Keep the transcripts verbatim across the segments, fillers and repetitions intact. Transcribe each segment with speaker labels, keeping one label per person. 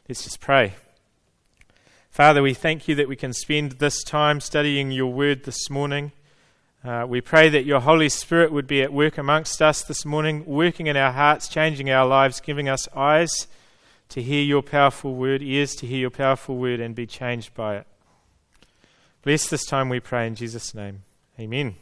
Speaker 1: Let's just pray. Father, we thank you that we can spend this time studying your word this morning. Uh, we pray that your Holy Spirit would be at work amongst us this morning, working in our hearts, changing our lives, giving us eyes to hear your powerful word, ears to hear your powerful word, and be changed by it. Bless this time, we pray in Jesus' name. Amen.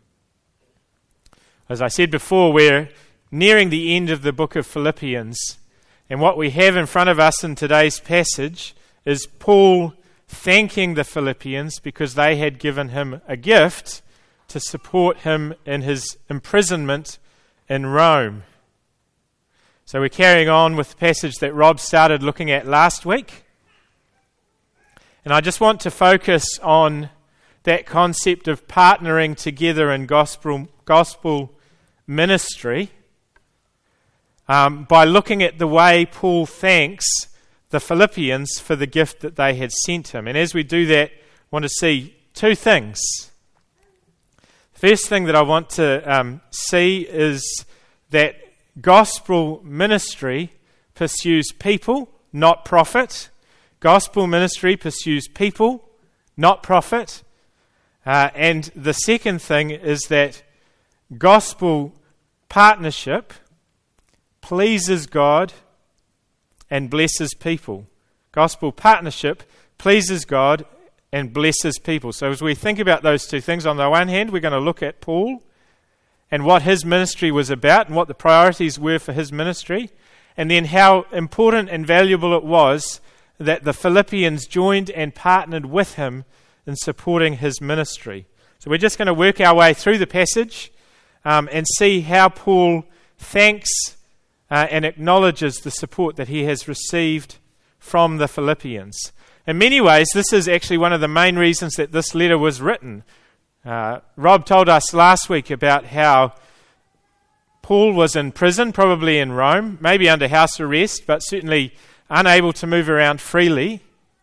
Speaker 1: As I said before, we're nearing the end of the book of Philippians. And what we have in front of us in today's passage is Paul thanking the Philippians because they had given him a gift to support him in his imprisonment in Rome. So we're carrying on with the passage that Rob started looking at last week. And I just want to focus on that concept of partnering together in gospel, gospel ministry. Um, by looking at the way Paul thanks the Philippians for the gift that they had sent him. And as we do that, I want to see two things. The first thing that I want to um, see is that gospel ministry pursues people, not profit. Gospel ministry pursues people, not profit. Uh, and the second thing is that gospel partnership pleases God and blesses people. Gospel partnership pleases God and blesses people. So as we think about those two things, on the one hand, we're going to look at Paul and what his ministry was about and what the priorities were for his ministry, and then how important and valuable it was that the Philippians joined and partnered with him in supporting his ministry. So we're just going to work our way through the passage um, and see how Paul thanks Uh, and acknowledges the support that he has received from the Philippians. In many ways, this is actually one of the main reasons that this letter was written. Uh, Rob told us last week about how Paul was in prison, probably in Rome, maybe under house arrest, but certainly unable to move around freely.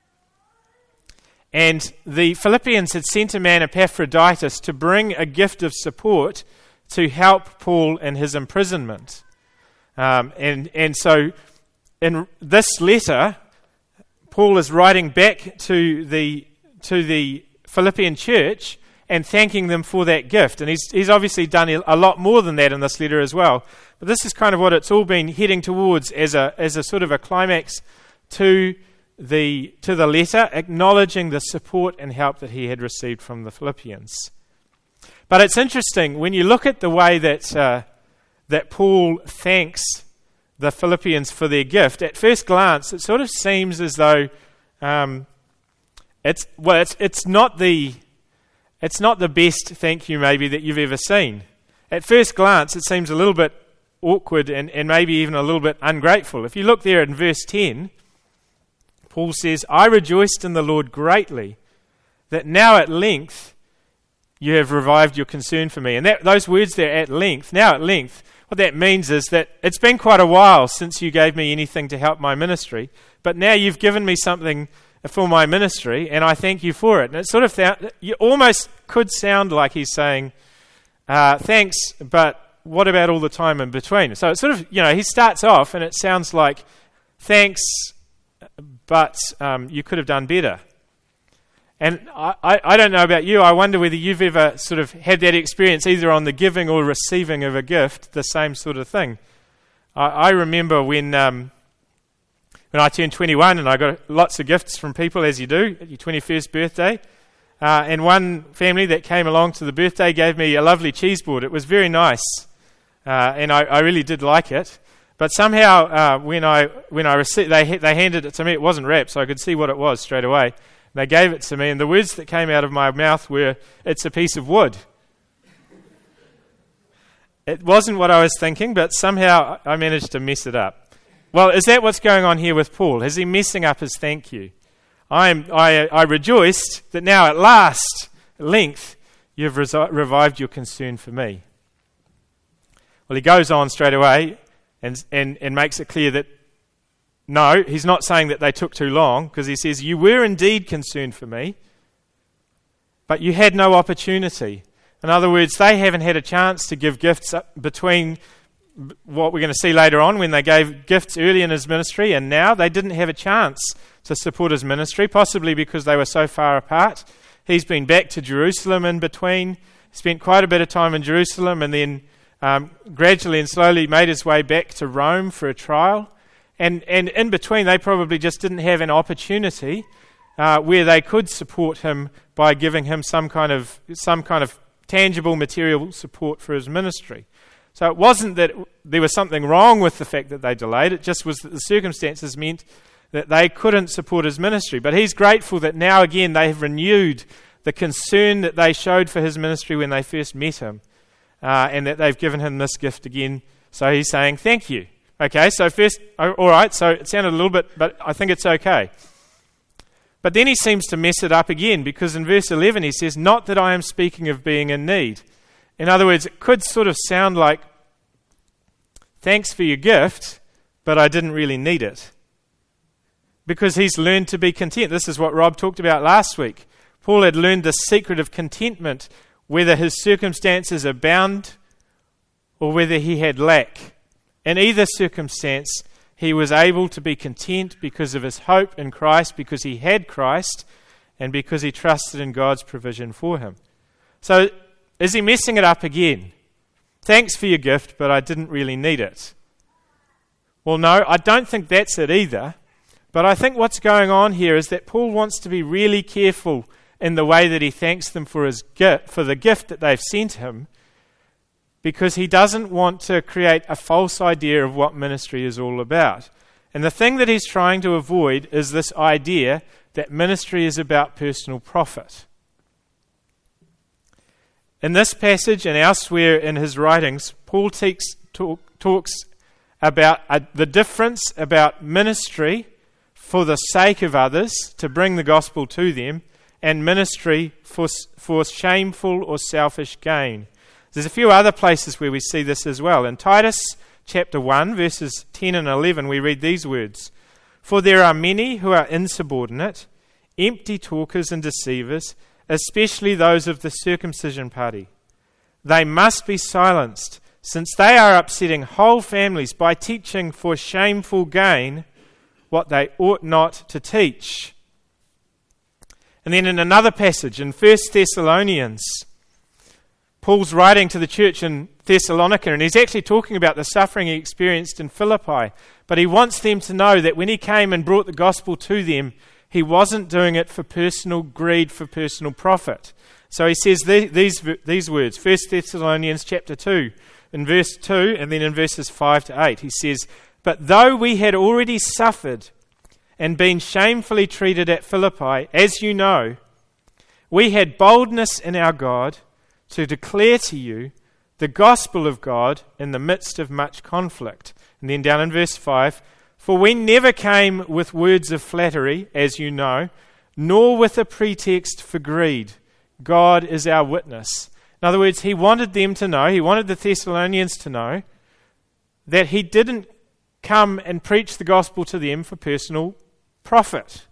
Speaker 1: And the Philippians had sent a man, Epaphroditus, to bring a gift of support to help Paul in his imprisonment. Um, and, and so in this letter, Paul is writing back to the to the Philippian church and thanking them for that gift. And he's he's obviously done a lot more than that in this letter as well. But this is kind of what it's all been heading towards as a as a sort of a climax to the to the letter, acknowledging the support and help that he had received from the Philippians. But it's interesting when you look at the way that uh, that Paul thanks the Philippians for their gift. At first glance, it sort of seems as though um, it's well, it's it's not the it's not the best thank you maybe that you've ever seen. At first glance, it seems a little bit awkward and, and maybe even a little bit ungrateful. If you look there in verse ten, Paul says, "I rejoiced in the Lord greatly, that now at length you have revived your concern for me." And that, those words there, at length, now at length, what that means is that it's been quite a while since you gave me anything to help my ministry, but now you've given me something for my ministry, and I thank you for it. And it sort of, th- you almost could sound like he's saying, uh, thanks, but what about all the time in between? So it's sort of, you know, he starts off and it sounds like, thanks, but um, you could have done better. And I, I, I don't know about you, I wonder whether you've ever sort of had that experience either on the giving or receiving of a gift, the same sort of thing. I, I remember when um, when I turned twenty-one and I got lots of gifts from people, as you do, at your twenty-first birthday. Uh, and one family that came along to the birthday gave me a lovely cheese board. It was very nice, uh, and I, I really did like it. But somehow uh, when I when I received, they they handed it to me. It wasn't wrapped, so I could see what it was straight away. They gave it to me, and the words that came out of my mouth were, "It's a piece of wood." It wasn't what I was thinking, but somehow I managed to mess it up. Well, is that what's going on here with Paul? Is he messing up his thank you? I am. I, I rejoiced that now at last, at length, you've resi- revived your concern for me. Well, he goes on straight away and and, and makes it clear that no, he's not saying that they took too long, because he says, "You were indeed concerned for me, but you had no opportunity." In other words, they haven't had a chance to give gifts between what we're going to see later on when they gave gifts early in his ministry, and now they didn't have a chance to support his ministry, possibly because they were so far apart. He's been back to Jerusalem in between, spent quite a bit of time in Jerusalem, and then um, gradually and slowly made his way back to Rome for a trial. And, and in between, they probably just didn't have an opportunity uh, where they could support him by giving him some kind of some kind of tangible material support for his ministry. So it wasn't that there was something wrong with the fact that they delayed. It just was that the circumstances meant that they couldn't support his ministry. But he's grateful that now again they have renewed the concern that they showed for his ministry when they first met him, uh, and that they've given him this gift again. So he's saying thank you. Okay, so first, all right, so it sounded a little bit, but I think it's okay. But then he seems to mess it up again, because in verse eleven he says, not that I am speaking of being in need. In other words, it could sort of sound like, thanks for your gift, but I didn't really need it. Because he's learned to be content. This is what Rob talked about last week. Paul had learned the secret of contentment, whether his circumstances abound or whether he had lack. In either circumstance, he was able to be content because of his hope in Christ, because he had Christ, and because he trusted in God's provision for him. So, is he messing it up again? Thanks for your gift, but I didn't really need it. Well, no, I don't think that's it either. But I think what's going on here is that Paul wants to be really careful in the way that he thanks them for his gift, for the gift that they've sent him, because he doesn't want to create a false idea of what ministry is all about. And the thing that he's trying to avoid is this idea that ministry is about personal profit. In this passage and elsewhere in his writings, Paul takes, talk, talks about uh, the difference about ministry for the sake of others, to bring the gospel to them, and ministry for, for shameful or selfish gain. There's a few other places where we see this as well. In Titus chapter one, verses ten and eleven, we read these words, for there are many who are insubordinate, empty talkers and deceivers, especially those of the circumcision party. They must be silenced, since they are upsetting whole families by teaching for shameful gain what they ought not to teach. And then in another passage, in First Thessalonians, Paul's writing to the church in Thessalonica, and he's actually talking about the suffering he experienced in Philippi, but he wants them to know that when he came and brought the gospel to them, he wasn't doing it for personal greed, for personal profit. So he says these, these, these words, First Thessalonians chapter two, in verse two, and then in verses five to eight, he says, but though we had already suffered and been shamefully treated at Philippi, as you know, we had boldness in our God to declare to you the gospel of God in the midst of much conflict. And then down in verse five, for we never came with words of flattery, as you know, nor with a pretext for greed. God is our witness. In other words, he wanted them to know, he wanted the Thessalonians to know, that he didn't come and preach the gospel to them for personal profit.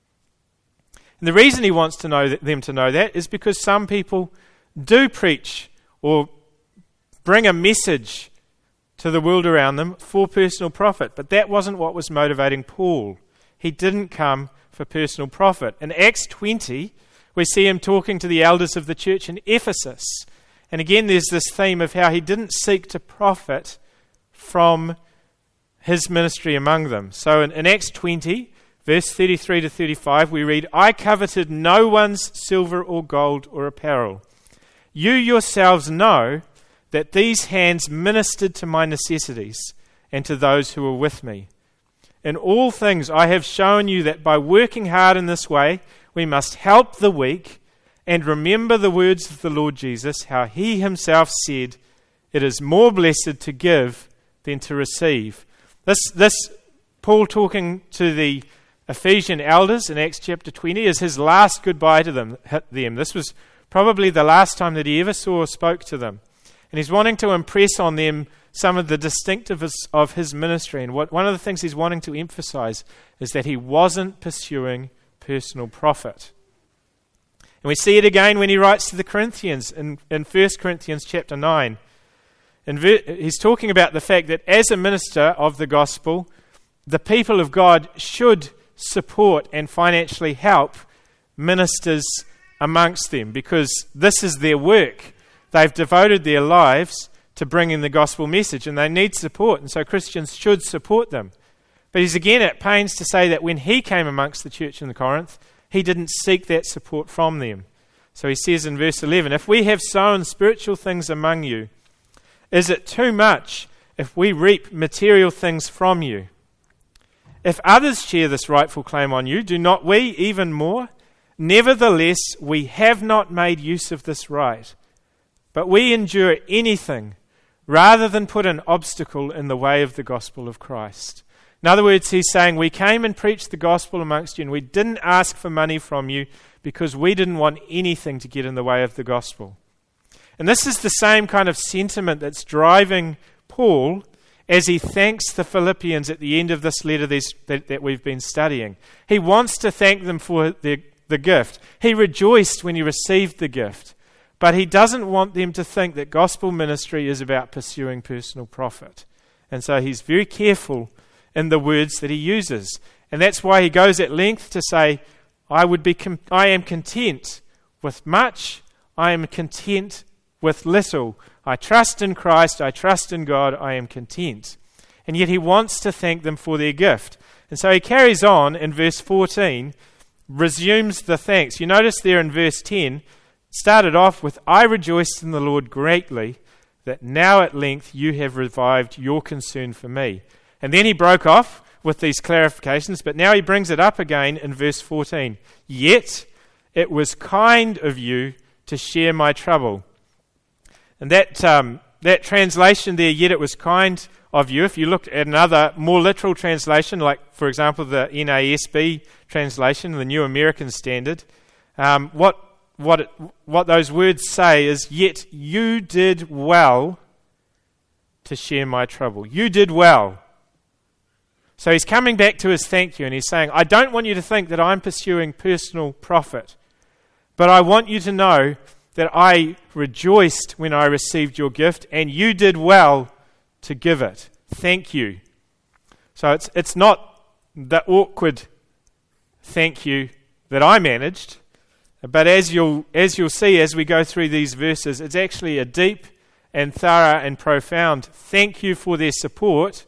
Speaker 1: And the reason he wants to know that, them to know that is because some people do preach or bring a message to the world around them for personal profit. But that wasn't what was motivating Paul. He didn't come for personal profit. In Acts twenty, we see him talking to the elders of the church in Ephesus. And again, there's this theme of how he didn't seek to profit from his ministry among them. So in, in Acts twenty, verse thirty-three to thirty-five, we read, I coveted no one's silver or gold or apparel. You yourselves know that these hands ministered to my necessities and to those who were with me. In all things I have shown you that by working hard in this way, we must help the weak and remember the words of the Lord Jesus, how he himself said, it is more blessed to give than to receive. This, this Paul talking to the Ephesian elders in Acts chapter twenty is his last goodbye to them. them. This was probably the last time that he ever saw or spoke to them. And he's wanting to impress on them some of the distinctives of his ministry. And what, one of the things he's wanting to emphasize is that he wasn't pursuing personal profit. And we see it again when he writes to the Corinthians in, in First Corinthians chapter nine. And ver- he's talking about the fact that as a minister of the gospel, the people of God should support and financially help ministers amongst them, because this is their work. They've devoted their lives to bringing the gospel message, and they need support, and so Christians should support them. But he's again at pains to say that when he came amongst the church in Corinth, he didn't seek that support from them. So he says in verse eleven, "If we have sown spiritual things among you, is it too much if we reap material things from you? If others share this rightful claim on you, do not we even more? Nevertheless, we have not made use of this right, but we endure anything rather than put an obstacle in the way of the gospel of Christ." In other words, he's saying, we came and preached the gospel amongst you, and we didn't ask for money from you because we didn't want anything to get in the way of the gospel. And this is the same kind of sentiment that's driving Paul as he thanks the Philippians at the end of this letter this, that, that we've been studying. He wants to thank them for their, the gift. He rejoiced when he received the gift, but he doesn't want them to think that gospel ministry is about pursuing personal profit. And so he's very careful in the words that he uses. And that's why he goes at length to say, I would be com- I am content with much, I am content with little. I trust in Christ, I trust in God, I am content. And yet he wants to thank them for their gift. And so he carries on in verse fourteen, resumes the thanks. You notice there in verse ten, started off with, I rejoiced in the Lord greatly, that now at length you have revived your concern for me. And then he broke off with these clarifications, but now he brings it up again in verse fourteen. Yet it was kind of you to share my trouble. And that um, that translation there, yet it was kind of you, if you look at another more literal translation, like, for example, the N A S B translation, the New American Standard, um, what, what, it, what those words say is, yet you did well to share my trouble. You did well. So he's coming back to his thank you, and he's saying, I don't want you to think that I'm pursuing personal profit, but I want you to know that I rejoiced when I received your gift, and you did well to give it. Thank you. So it's it's not the awkward thank you that I managed, but as you'll as you'll see as we go through these verses, it's actually a deep and thorough and profound thank you for their support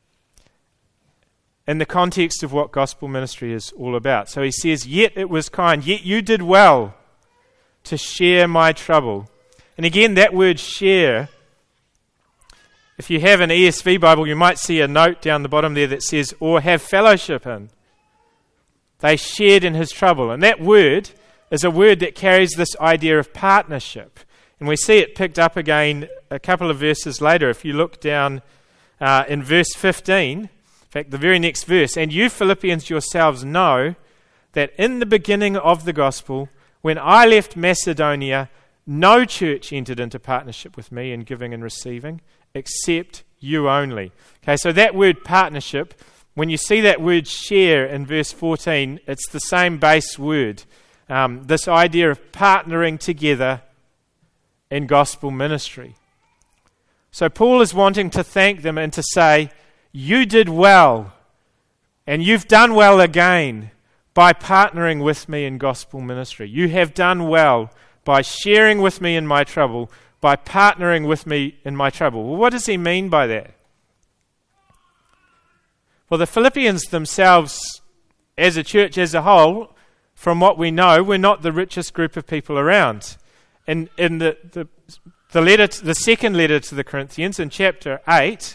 Speaker 1: in the context of what gospel ministry is all about. So he says, yet it was kind, yet you did well to share my trouble. And again, that word share, if you have an E S V Bible, you might see a note down the bottom there that says, or have fellowship in. They shared in his trouble. And that word is a word that carries this idea of partnership. And we see it picked up again a couple of verses later. If you look down uh, in verse fifteen, in fact, the very next verse, and you Philippians yourselves know that in the beginning of the gospel, when I left Macedonia, no church entered into partnership with me in giving and receiving, except you only. Okay, so that word partnership, when you see that word share in verse fourteen, it's the same base word. Um, this idea of partnering together in gospel ministry. So Paul is wanting to thank them and to say, you did well, and you've done well again by partnering with me in gospel ministry. You have done well by sharing with me in my trouble, by partnering with me in my trouble. Well, what does he mean by that? Well, the Philippians themselves, as a church as a whole, from what we know, we're not the richest group of people around. And in the, the, the, letter to, the second letter to the Corinthians, in chapter eight,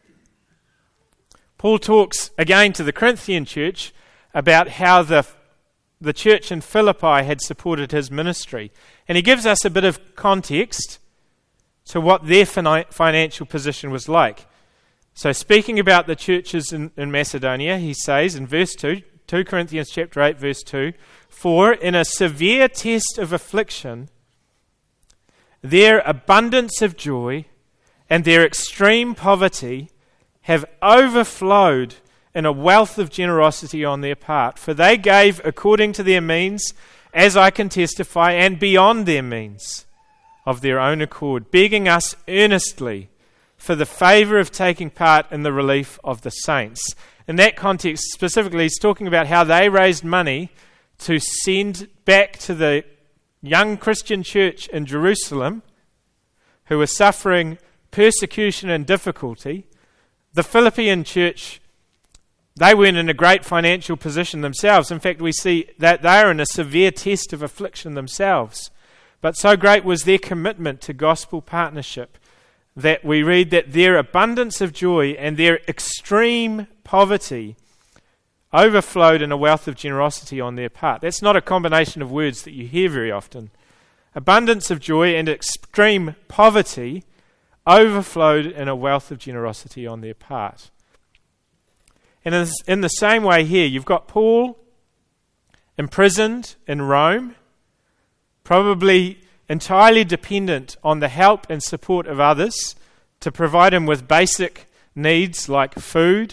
Speaker 1: Paul talks again to the Corinthian church about how the, the church in Philippi had supported his ministry. And he gives us a bit of context to what their fina- financial position was like. So speaking about the churches in, in Macedonia, he says in verse two, Second Corinthians chapter eight, verse two, for in a severe test of affliction, their abundance of joy and their extreme poverty have overflowed in a wealth of generosity on their part. For they gave according to their means, as I can testify, and beyond their means, of their own accord, begging us earnestly for the favour of taking part in the relief of the saints. In that context, specifically, he's talking about how they raised money to send back to the young Christian church in Jerusalem, who were suffering persecution and difficulty. The Philippian church, they weren't in a great financial position themselves. In fact, we see that they are in a severe test of affliction themselves. But so great was their commitment to gospel partnership that we read that their abundance of joy and their extreme poverty overflowed in a wealth of generosity on their part. That's not a combination of words that you hear very often. Abundance of joy and extreme poverty overflowed in a wealth of generosity on their part. And in, in the same way here, you've got Paul imprisoned in Rome, probably entirely dependent on the help and support of others to provide him with basic needs like food.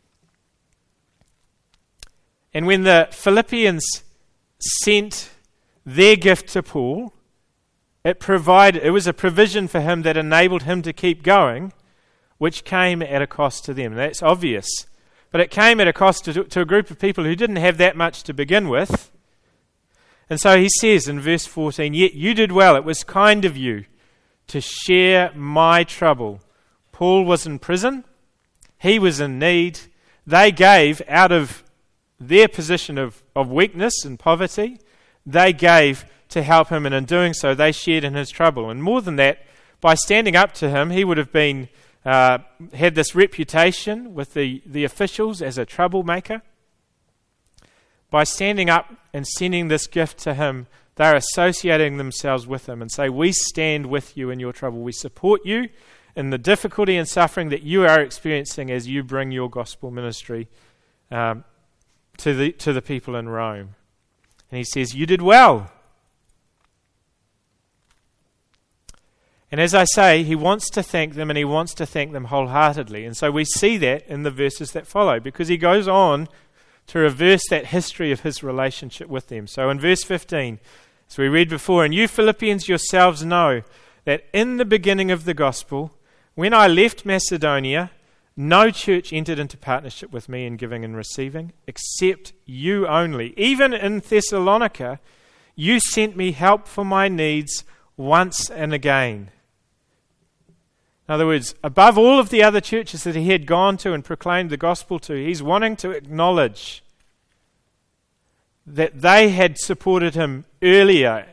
Speaker 1: And when the Philippians sent their gift to Paul, it provided, it was a provision for him that enabled him to keep going, which came at a cost to them. That's obvious. But it came at a cost to, to a group of people who didn't have that much to begin with. And so he says in verse fourteen, "Yet you did well, it was kind of you to share my trouble." Paul was in prison. He was in need. They gave out of their position of, of weakness and poverty. They gave to help him, and in doing so, they shared in his trouble. And more than that, by standing up to him, he would have been uh, had this reputation with the, the officials as a troublemaker. By standing up and sending this gift to him, they're associating themselves with him and say, "We stand with you in your trouble. We support you in the difficulty and suffering that you are experiencing as you bring your gospel ministry um, to the to the people in Rome." And he says, "You did well." And as I say, he wants to thank them, and he wants to thank them wholeheartedly. And so we see that in the verses that follow, because he goes on to reverse that history of his relationship with them. So in verse fifteen, as we read before, "And you Philippians yourselves know that in the beginning of the gospel, when I left Macedonia, no church entered into partnership with me in giving and receiving, except you only. Even in Thessalonica, you sent me help for my needs once and again." In other words, above all of the other churches that he had gone to and proclaimed the gospel to, he's wanting to acknowledge that they had supported him earlier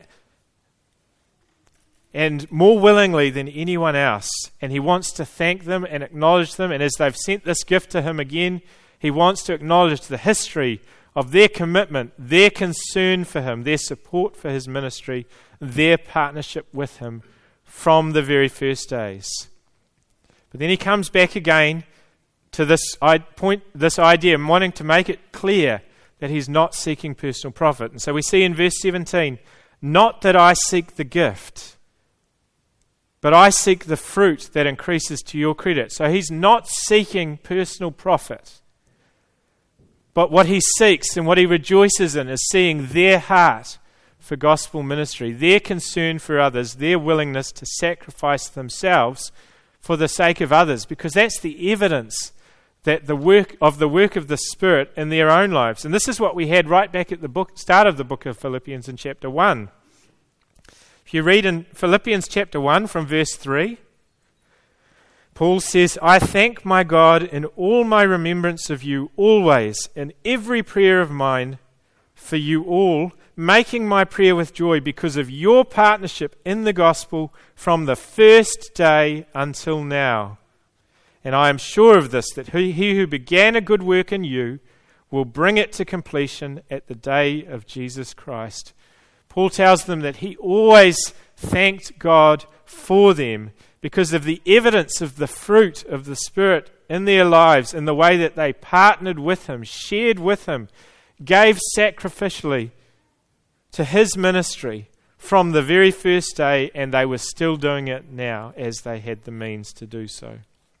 Speaker 1: and more willingly than anyone else. And he wants to thank them and acknowledge them. And as they've sent this gift to him again, he wants to acknowledge the history of their commitment, their concern for him, their support for his ministry, their partnership with him from the very first days. But then he comes back again to this point, this idea, and wanting to make it clear that he's not seeking personal profit. And so we see in verse seventeen, "Not that I seek the gift, but I seek the fruit that increases to your credit." So he's not seeking personal profit. But what he seeks and what he rejoices in is seeing their heart for gospel ministry, their concern for others, their willingness to sacrifice themselves for the sake of others, because that's the evidence that the work of the work of the Spirit in their own lives. And this is what we had right back at the book, start of the book of Philippians in chapter one. If you read in Philippians chapter one from verse three, Paul says, "I thank my God in all my remembrance of you always, in every prayer of mine for you all, making my prayer with joy because of your partnership in the gospel from the first day until now. And I am sure of this, that he, he who began a good work in you will bring it to completion at the day of Jesus Christ." Paul tells them that he always thanked God for them because of the evidence of the fruit of the Spirit in their lives, in the way that they partnered with him, shared with him, gave sacrificially to his ministry from the very first day, and they were still doing it now as they had the means to do so.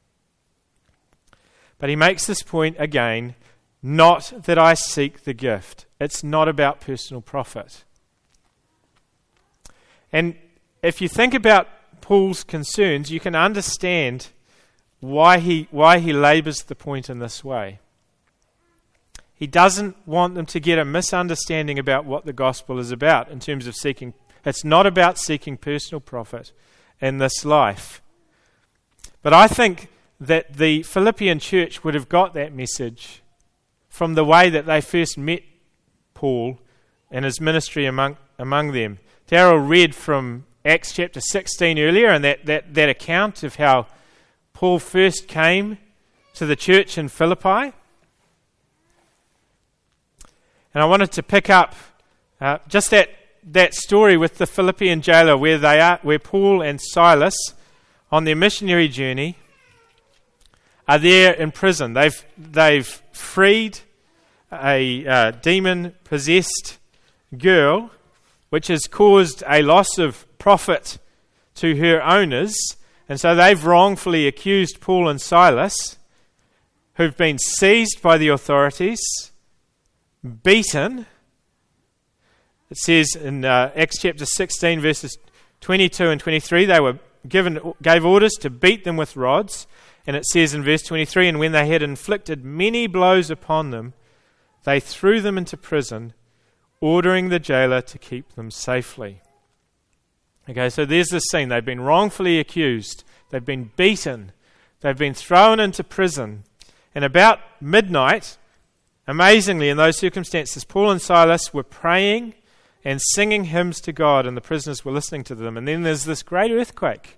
Speaker 1: But he makes this point again, not that I seek the gift. It's not about personal profit. And if you think about Paul's concerns, you can understand why he why he labours the point in this way. He doesn't want them to get a misunderstanding about what the gospel is about in terms of seeking. It's not about seeking personal profit in this life. But I think that the Philippian church would have got that message from the way that they first met Paul and his ministry among among them. Darryl read from Acts chapter sixteen earlier, and that, that, that account of how Paul first came to the church in Philippi. And I wanted to pick up uh, just that, that story with the Philippian jailer where they are, where Paul and Silas on their missionary journey are there in prison. They've they've freed a uh, demon-possessed girl, which has caused a loss of profit to her owners, and so they've wrongfully accused Paul and Silas, who've been seized by the authorities, beaten. It says in uh, Acts chapter sixteen, verses twenty-two and twenty-three, they were given gave orders to beat them with rods. And it says in verse twenty-three, and when they had inflicted many blows upon them, they threw them into prison, ordering the jailer to keep them safely. Okay, so there's this scene. They've been wrongfully accused. They've been beaten. They've been thrown into prison. And about midnight, amazingly, in those circumstances, Paul and Silas were praying and singing hymns to God, and the prisoners were listening to them. And then there's this great earthquake.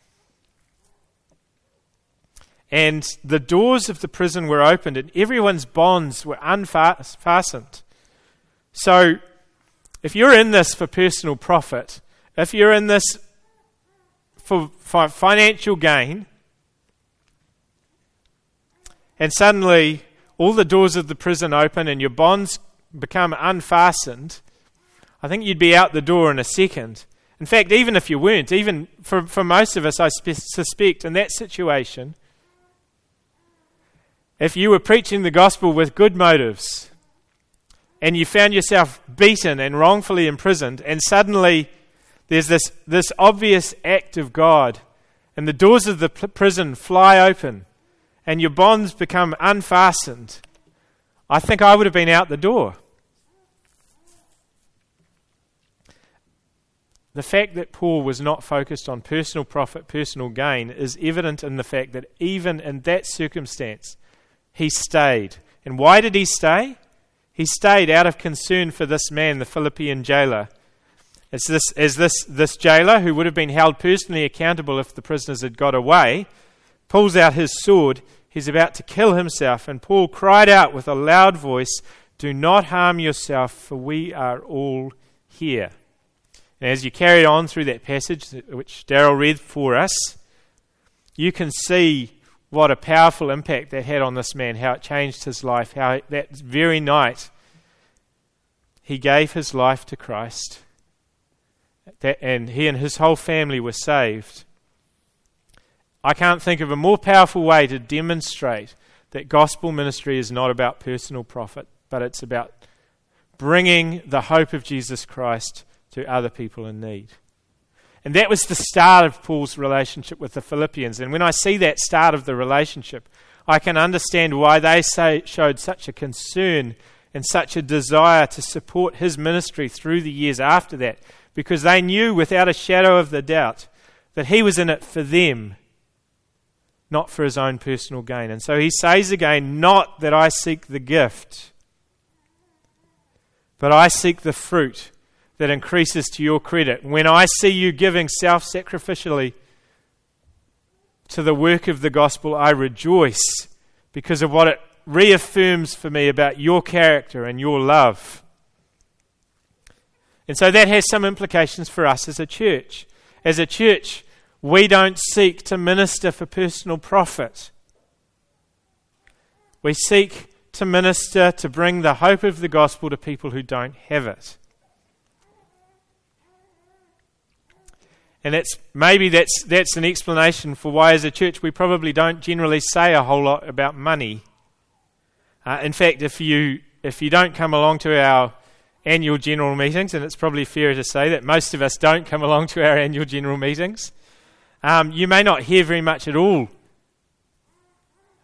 Speaker 1: And the doors of the prison were opened, and everyone's bonds were unfastened. So, if you're in this for personal profit, if you're in this for, for financial gain, and suddenly all the doors of the prison open and your bonds become unfastened, I think you'd be out the door in a second. In fact, even if you weren't, even for, for most of us, I spe- suspect in that situation, if you were preaching the gospel with good motives and you found yourself beaten and wrongfully imprisoned, and suddenly there's this, this obvious act of God and the doors of the p- prison fly open and your bonds become unfastened, I think I would have been out the door. The fact that Paul was not focused on personal profit, personal gain, is evident in the fact that even in that circumstance, he stayed. And why did he stay? He stayed out of concern for this man, the Philippian jailer. It's this, as this, this jailer, who would have been held personally accountable if the prisoners had got away, pulls out his sword. He's about to kill himself. And Paul cried out with a loud voice, "Do not harm yourself, for we are all here." And as you carry on through that passage, which Darryl read for us, you can see what a powerful impact that had on this man, how it changed his life, how that very night he gave his life to Christ, that, and he and his whole family were saved. I can't think of a more powerful way to demonstrate that gospel ministry is not about personal profit, but it's about bringing the hope of Jesus Christ to other people in need. And that was the start of Paul's relationship with the Philippians. And when I see that start of the relationship, I can understand why they say, showed such a concern and such a desire to support his ministry through the years after that, because they knew without a shadow of the doubt that he was in it for them, not for his own personal gain. And so he says again, "Not that I seek the gift, but I seek the fruit that increases to your credit. When I see you giving self-sacrificially to the work of the gospel, I rejoice because of what it reaffirms for me about your character and your love." And so that has some implications for us as a church. As a church, we don't seek to minister for personal profit. We seek to minister to bring the hope of the gospel to people who don't have it. And that's maybe that's that's an explanation for why as a church we probably don't generally say a whole lot about money. Uh, in fact, if you if you don't come along to our annual general meetings, and it's probably fair to say that most of us don't come along to our annual general meetings, um, you may not hear very much at all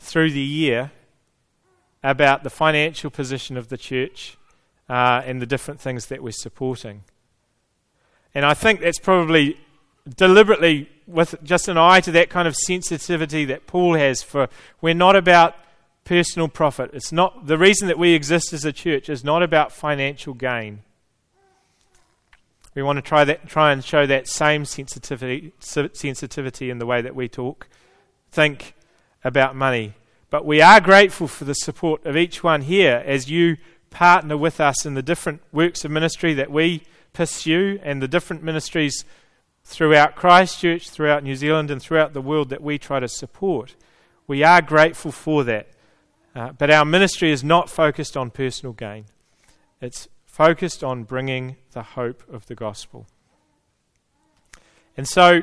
Speaker 1: through the year about the financial position of the church uh, and the different things that we're supporting. And I think that's probably deliberately with just an eye to that kind of sensitivity that Paul has for, we're not about personal profit. It's not, the reason that we exist as a church is not about financial gain. We want to try that, try and show that same sensitivity, sensitivity in the way that we talk, think about money. But we are grateful for the support of each one here as you partner with us in the different works of ministry that we pursue and the different ministries throughout Christchurch, throughout New Zealand and throughout the world that we try to support. We are grateful for that. Uh, but our ministry is not focused on personal gain. It's focused on bringing the hope of the gospel. And so,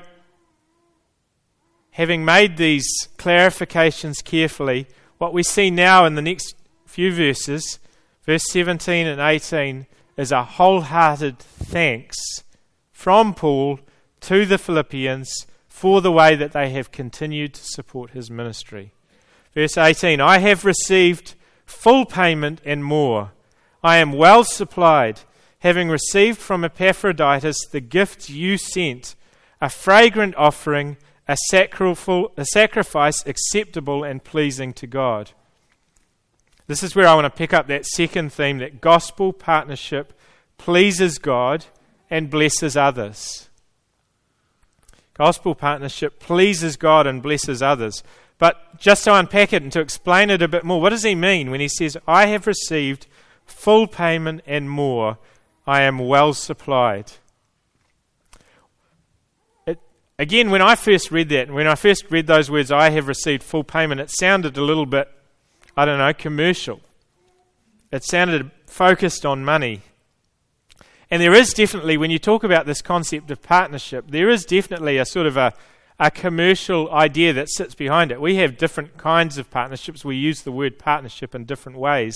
Speaker 1: having made these clarifications carefully, what we see now in the next few verses, verse seventeen and eighteen, is a wholehearted thanks from Paul to the Philippians for the way that they have continued to support his ministry. Verse eighteen, I have received full payment and more. I am well supplied, having received from Epaphroditus the gift you sent, a fragrant offering, a sacrifice acceptable and pleasing to God. This is where I want to pick up that second theme, that gospel partnership pleases God and blesses others. Gospel partnership pleases God and blesses others. But just to unpack it and to explain it a bit more, what does he mean when he says, I have received full payment and more, I am well supplied? It, again, when I first read that, when I first read those words, I have received full payment, it sounded a little bit, I don't know, commercial. It sounded focused on money. And there is definitely, when you talk about this concept of partnership, there is definitely a sort of a, a commercial idea that sits behind it. We have different kinds of partnerships. We use the word partnership in different ways.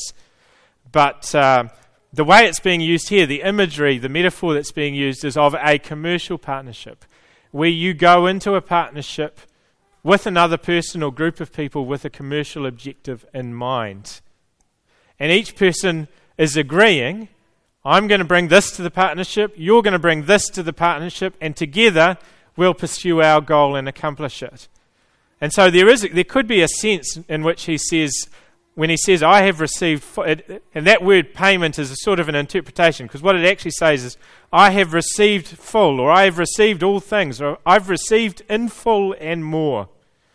Speaker 1: But uh, the way it's being used here, the imagery, the metaphor that's being used is of a commercial partnership, where you go into a partnership with another person or group of people with a commercial objective in mind. And each person is agreeing, I'm going to bring this to the partnership, you're going to bring this to the partnership, and together we'll pursue our goal and accomplish it. And so there is, there could be a sense in which he says, when he says, I have received, and that word payment is a sort of an interpretation, because what it actually says is, I have received full, or I have received all things, or I've received in full and more.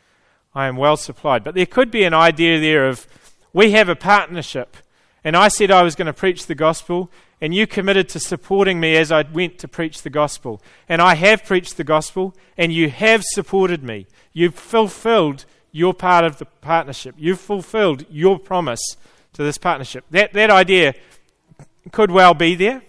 Speaker 1: I am well supplied. But there could be an idea there of, we have a partnership, and I said I was going to preach the gospel, and you committed to supporting me as I went to preach the gospel. And I have preached the gospel, and you have supported me. You've fulfilled your part of the partnership. You've fulfilled your promise to this partnership. That that idea could well be there.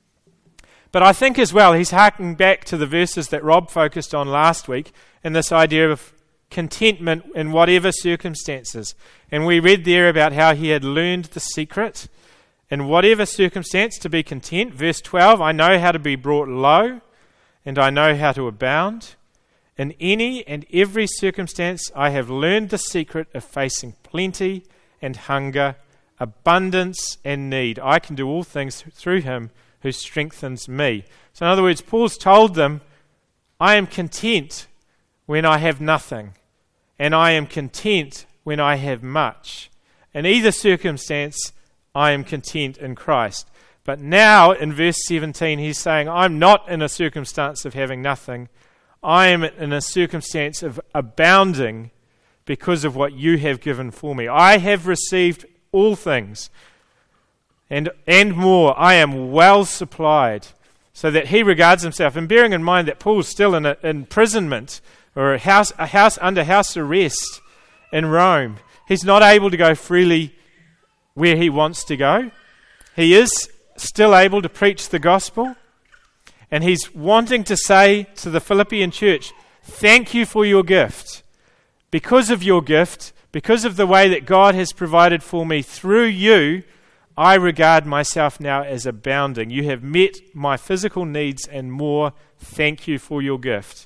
Speaker 1: But I think as well, he's harking back to the verses that Rob focused on last week, and this idea of contentment in whatever circumstances. And we read there about how he had learned the secret in whatever circumstance to be content. Verse twelve, I know how to be brought low, and I know how to abound. In any and every circumstance, I have learned the secret of facing plenty and hunger, abundance and need. I can do all things through him who strengthens me. So in other words, Paul's told them, I am content when I have nothing, and I am content when I have much. In either circumstance, I am content in Christ. But now, in verse seventeen, he's saying, I'm not in a circumstance of having nothing. I am in a circumstance of abounding because of what you have given for me. I have received all things and and more. I am well supplied. So that he regards himself, and bearing in mind that Paul's still in an imprisonment or a house, a house under house arrest in Rome, he's not able to go freely where he wants to go. He is still able to preach the gospel. And he's wanting to say to the Philippian church, thank you for your gift. Because of your gift, because of the way that God has provided for me through you, I regard myself now as abounding. You have met my physical needs and more. Thank you for your gift. So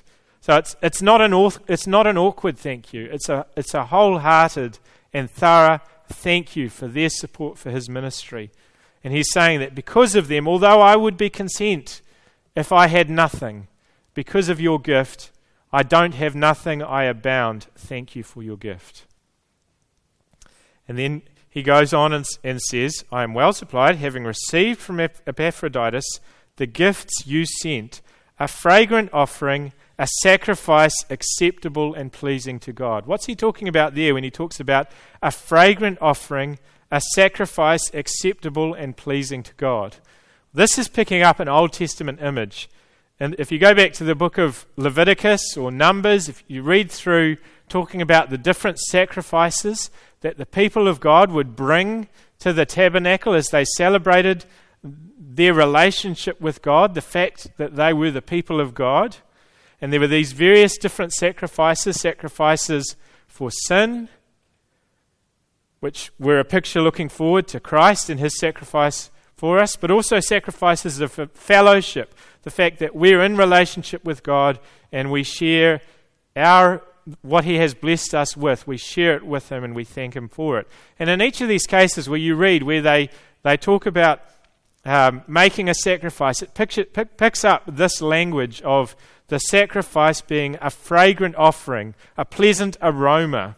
Speaker 1: So it's it's not an auth- it's not an awkward thank you. It's a it's a wholehearted and thorough thank you for their support for his ministry. And he's saying that because of them, although I would be content if I had nothing, because of your gift, I don't have nothing, I abound. Thank you for your gift. And then he goes on and, and says, I am well supplied, having received from Epaphroditus the gifts you sent, a fragrant offering, a sacrifice acceptable and pleasing to God. What's he talking about there when he talks about a fragrant offering, a sacrifice acceptable and pleasing to God? This is picking up an Old Testament image. And if you go back to the book of Leviticus or Numbers, if you read through talking about the different sacrifices that the people of God would bring to the tabernacle as they celebrated their relationship with God, the fact that they were the people of God. And there were these various different sacrifices, sacrifices for sin, which were a picture looking forward to Christ and his sacrifice for us, but also sacrifices of fellowship, the fact that we're in relationship with God and we share our what he has blessed us with, we share it with him and we thank him for it. And in each of these cases where you read, where they, they talk about um, making a sacrifice, it picture, pick, picks up this language of the sacrifice being a fragrant offering, a pleasant aroma.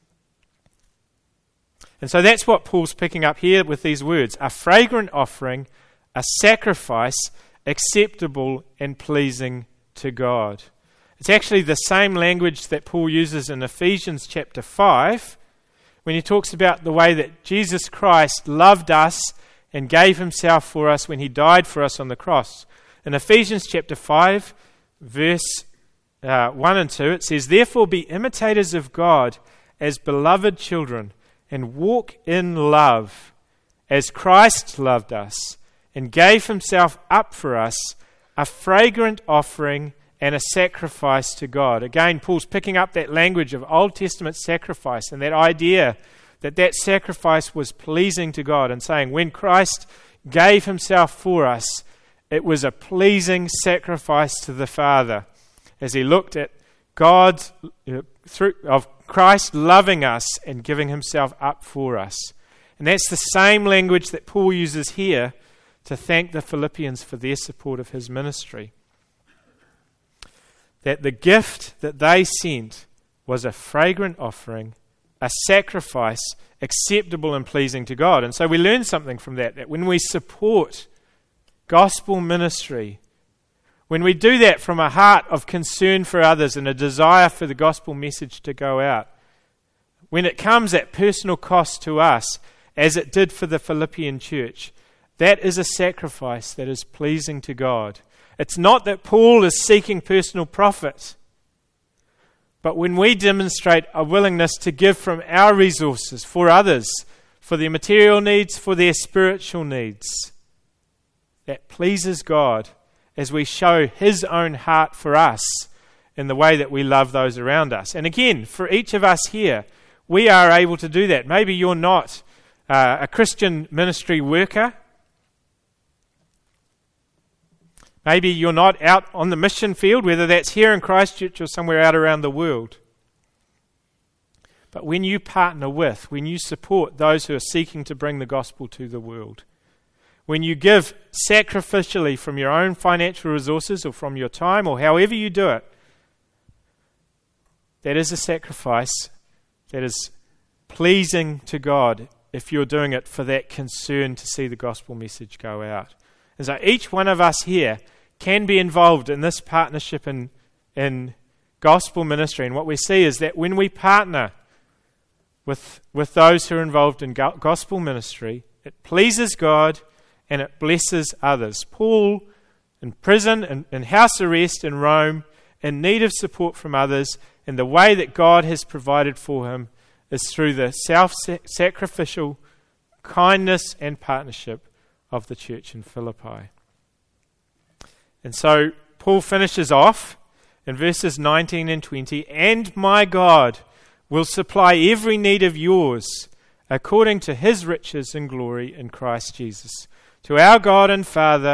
Speaker 1: And so that's what Paul's picking up here with these words, a fragrant offering, a sacrifice acceptable and pleasing to God. It's actually the same language that Paul uses in Ephesians chapter five when he talks about the way that Jesus Christ loved us and gave himself for us when he died for us on the cross. In Ephesians chapter five, verse uh, one and two, it says, therefore be imitators of God as beloved children and walk in love as Christ loved us and gave himself up for us, a fragrant offering and a sacrifice to God. Again, Paul's picking up that language of Old Testament sacrifice and that idea that that sacrifice was pleasing to God and saying when Christ gave himself for us, it was a pleasing sacrifice to the Father as he looked at God uh, through of Christ loving us and giving himself up for us. And that's the same language that Paul uses here to thank the Philippians for their support of his ministry. That the gift that they sent was a fragrant offering, a sacrifice acceptable and pleasing to God. And so we learn something from that, that when we support gospel ministry, when we do that from a heart of concern for others and a desire for the gospel message to go out, when it comes at personal cost to us, as it did for the Philippian church, that is a sacrifice that is pleasing to God. It's not that Paul is seeking personal profit, but when we demonstrate a willingness to give from our resources for others, for their material needs, for their spiritual needs, that pleases God as we show his own heart for us in the way that we love those around us. And again, for each of us here, we are able to do that. Maybe you're not uh, a Christian ministry worker. Maybe you're not out on the mission field, whether that's here in Christchurch or somewhere out around the world. But when you partner with, when you support those who are seeking to bring the gospel to the world, when you give sacrificially from your own financial resources or from your time or however you do it, that is a sacrifice that is pleasing to God if you're doing it for that concern to see the gospel message go out. And so each one of us here can be involved in this partnership in, in gospel ministry. And what we see is that when we partner with, with those who are involved in go- gospel ministry, it pleases God and it blesses others. Paul, in prison, in, in house arrest in Rome, in need of support from others, and the way that God has provided for him is through the self-sacrificial kindness and partnership of the church in Philippi. And so Paul finishes off in verses nineteen and twenty, and my God will supply every need of yours according to his riches and glory in Christ Jesus. To our God and Father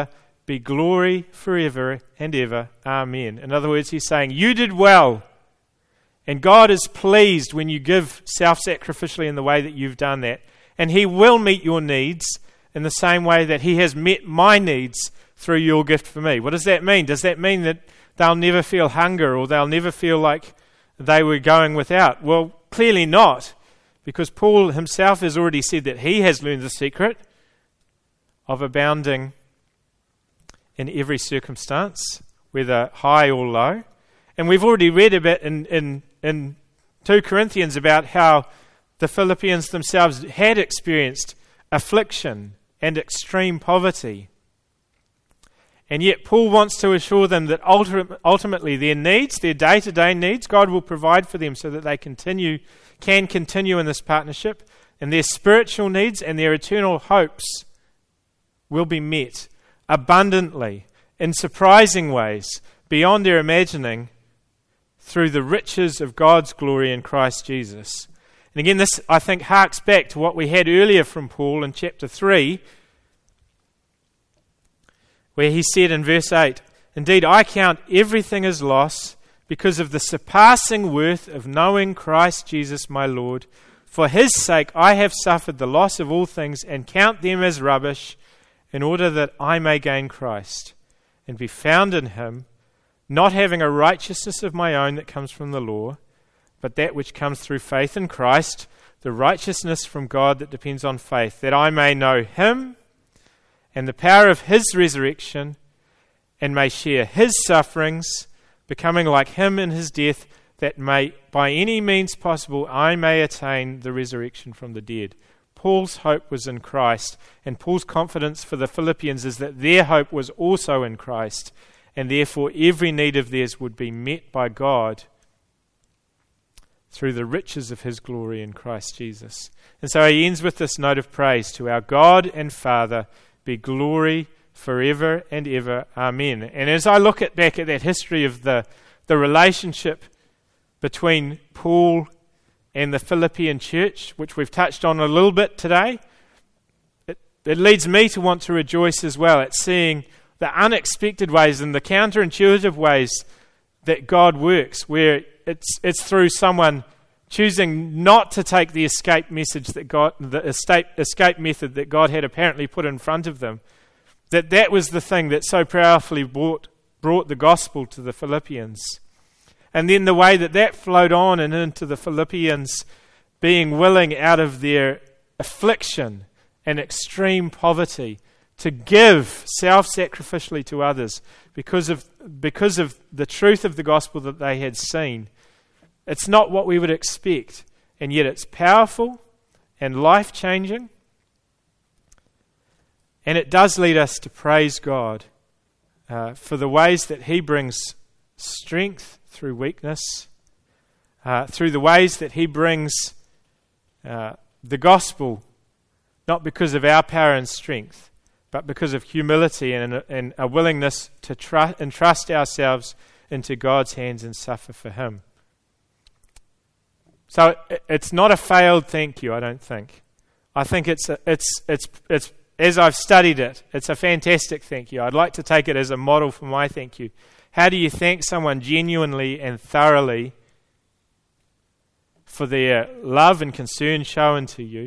Speaker 1: be glory forever and ever. Amen. In other words, he's saying, you did well, and God is pleased when you give self-sacrificially in the way that you've done that, and he will meet your needs in the same way that he has met my needs through your gift for me. What does that mean? Does that mean that they'll never feel hunger, or they'll never feel like they were going without? Well, clearly not, because Paul himself has already said that he has learned the secret of abounding in every circumstance, whether high or low. And we've already read a bit in, in, in two Corinthians about how the Philippians themselves had experienced affliction and extreme poverty. And yet Paul wants to assure them that ultimately their needs, their day-to-day needs, God will provide for them so that they continue, can continue in this partnership, and their spiritual needs and their eternal hopes will be met abundantly, in surprising ways, beyond their imagining, through the riches of God's glory in Christ Jesus. And again, this, I think, harks back to what we had earlier from Paul in chapter three, where he said in verse eight, indeed, I count everything as loss because of the surpassing worth of knowing Christ Jesus my Lord. For his sake I have suffered the loss of all things and count them as rubbish, in order that I may gain Christ and be found in him, not having a righteousness of my own that comes from the law, but that which comes through faith in Christ, the righteousness from God that depends on faith, that I may know him and the power of his resurrection, and may share his sufferings, becoming like him in his death, that may, by any means possible, I may attain the resurrection from the dead. Paul's hope was in Christ, and Paul's confidence for the Philippians is that their hope was also in Christ, and therefore every need of theirs would be met by God through the riches of his glory in Christ Jesus. And so he ends with this note of praise: to our God and Father be glory forever and ever. Amen. And as I look at back at that history of the, the relationship between Paul and the Philippian church, which we've touched on a little bit today, it, it leads me to want to rejoice as well at seeing the unexpected ways and the counterintuitive ways that God works, where it's it's through someone choosing not to take the escape message that God, the escape escape method that God had apparently put in front of them, that that was the thing that so powerfully brought brought the gospel to the Philippians. And then the way that that flowed on and into the Philippians being willing out of their affliction and extreme poverty to give self-sacrificially to others because of because of the truth of the gospel that they had seen. It's not what we would expect, and yet it's powerful and life-changing. And it does lead us to praise God uh, for the ways that he brings strength through weakness, uh, through the ways that he brings uh, the gospel, not because of our power and strength, but because of humility and, and a willingness to trust, entrust ourselves into God's hands and suffer for him. So it, it's not a failed thank you, I don't think. I think it's a, it's it's it's as I've studied it, it's a fantastic thank you. I'd like to take it as a model for my thank you. How do you thank someone genuinely and thoroughly for their love and concern shown to you,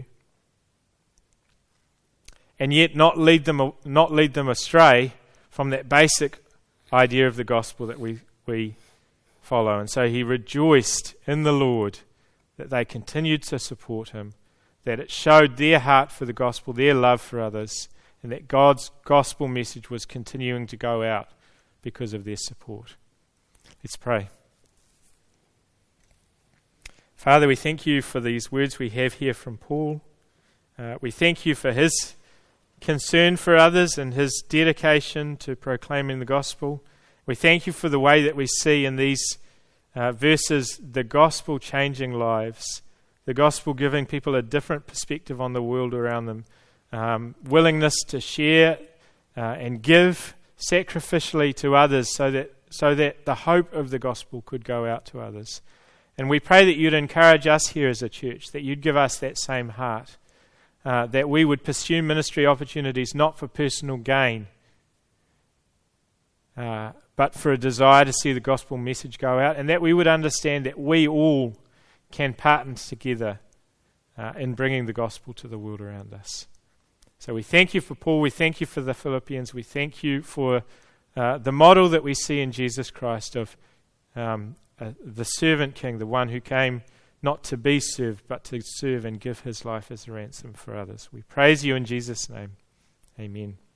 Speaker 1: and yet not lead them not lead them astray from that basic idea of the gospel that we we follow? And so he rejoiced in the Lord that they continued to support him, that it showed their heart for the gospel, their love for others, and that God's gospel message was continuing to go out because of their support. Let's pray. Father, we thank you for these words we have here from Paul. Uh, we thank you for his concern for others and his dedication to proclaiming the gospel. We thank you for the way that we see in these uh, verses the gospel changing lives, the gospel giving people a different perspective on the world around them, um, willingness to share uh, and give sacrificially to others so that so that the hope of the gospel could go out to others. And we pray that you'd encourage us here as a church, that you'd give us that same heart, uh, that we would pursue ministry opportunities not for personal gain, uh, but for a desire to see the gospel message go out, and that we would understand that we all can partner together uh, in bringing the gospel to the world around us. So we thank you for Paul, we thank you for the Philippians, we thank you for uh, the model that we see in Jesus Christ of um, uh, the servant king, the one who came not to be served, but to serve and give his life as a ransom for others. We praise you in Jesus' name. Amen.